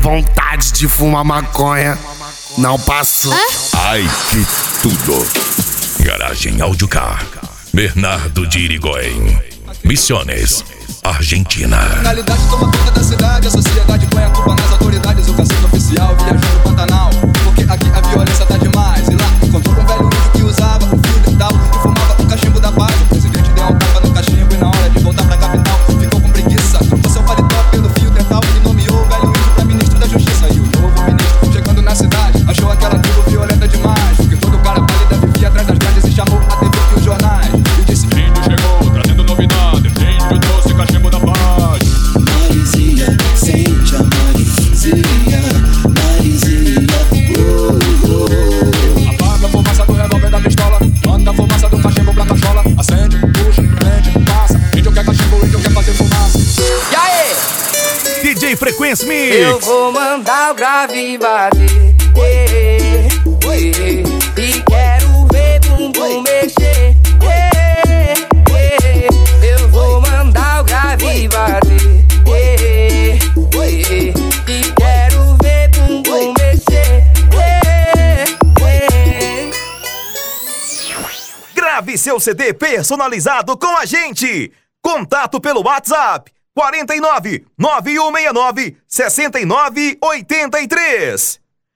vontade de fumar maconha não passou. Ai, que tudo. Garagem Áudio Car, Bernardo de Irigoyen, Misiones, Argentina. A criminalidade toma conta da cidade, a sociedade põe a culpa nas autoridades. O cacete oficial viajando no Pantanal, porque aqui a violência tá demais. E lá encontrou um velho índio que usava um fio dental e fumava o cachimbo da paz. O presidente deu um tapa no cachimbo e na hora de voltar pra capital ficou com preguiça, trocou seu paletó pelo fio dental e nomeou o velho índio pra ministro da justiça. E o novo ministro, chegando na cidade, achou aquela tribo violenta demais, porque todo cara pálida vivia atrás das grades e chamou a TV e os jornais e disse: índio chegou, trazendo novidades, índio trouxe cachimbo da paz. Marizinha, sente a Marizinha, Marizinha, Apaga a fumaça do revólver da pistola, manda a fumaça do cachimbo pra cachola. Acende, puxa, prende, passa, índio quer cachimbo, índio quer fazer fumaça. E aí? DJ Frequência Mix. Eu vou mandar o grave bater, e quero ver bumbum mexer, eu vou mandar o grave bater, e quero ver bumbum mexer. Grave seu CD personalizado com a gente. Contato pelo WhatsApp 49 9169 6983.